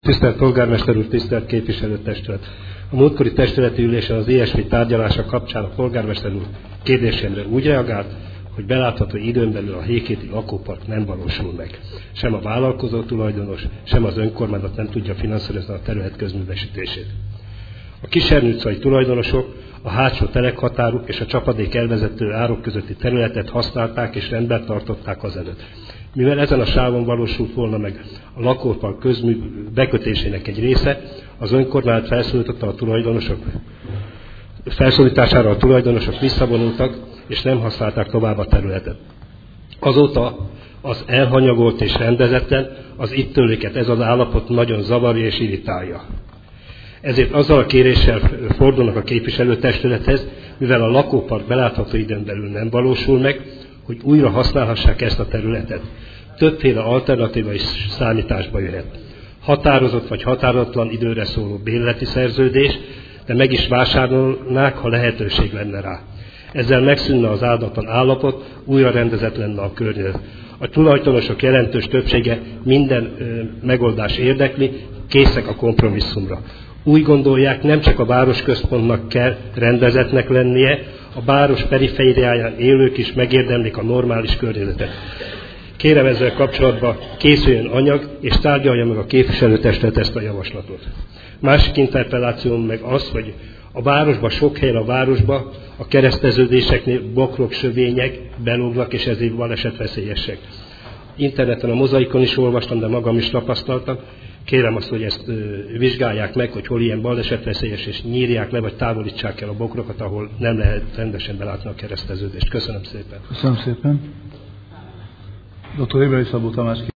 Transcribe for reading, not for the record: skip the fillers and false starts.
Tisztelt polgármester úr, tisztelt képviselőtestület! A múltkori testületi ülésen az ilyesmi tárgyalása kapcsán a polgármester úr kérdésemre úgy reagált, hogy belátható időn belül a Hékéti lakópark nem valósul meg. Sem a vállalkozó tulajdonos, sem az önkormányzat nem tudja finanszírozni a terület közművesítését. A Kisernő utcai tulajdonosok a hátsó telekhatáruk és a csapadék elvezető árok közötti területet használták és rendben tartották azelőtt. Mivel ezen a sávon valósult volna meg a lakópark közmű bekötésének egy része, az önkormányzat felszólítására a tulajdonosok visszavonultak, és nem használták tovább a területet. Azóta az elhanyagolt és rendezetlen, az itt élőket ez az állapot nagyon zavarja és irritálja. Ezért azzal a kéréssel fordulnak a képviselőtestülethez, mivel a lakópark belátható időn belül nem valósul meg, hogy újra használhassák ezt a területet. Többféle alternatíva is számításba jöhet. Határozott vagy határozatlan időre szóló bérleti szerződés, de meg is vásárolnák, ha lehetőség lenne rá. Ezzel megszűnne az áldatlan állapot, újra rendezett lenne a környezet. A tulajdonosok jelentős többsége minden megoldás érdekli, készek a kompromisszumra. Úgy gondolják, nem csak a városközpontnak kell rendezetnek lennie, a város perifériáján élők is megérdemlik a normális környezetet. Kérem ezzel kapcsolatban készüljön anyag, és tárgyalja meg a képviselőtestület ezt a javaslatot. Másik interpellációm meg az, hogy a városban, sok helyen a városban a kereszteződéseknél bokrok, sövények belógnak, és ezért balesetveszélyesek. Interneten a Mozaikon is olvastam, de magam is tapasztaltam. Kérem azt, hogy ezt vizsgálják meg, hogy hol ilyen balesetveszélyes, és nyírják le, vagy távolítsák el a bokrokat, ahol nem lehet rendesen belátni a kereszteződést. Köszönöm szépen. Köszönöm szépen. Dr. Ébrei Szabó Tamás.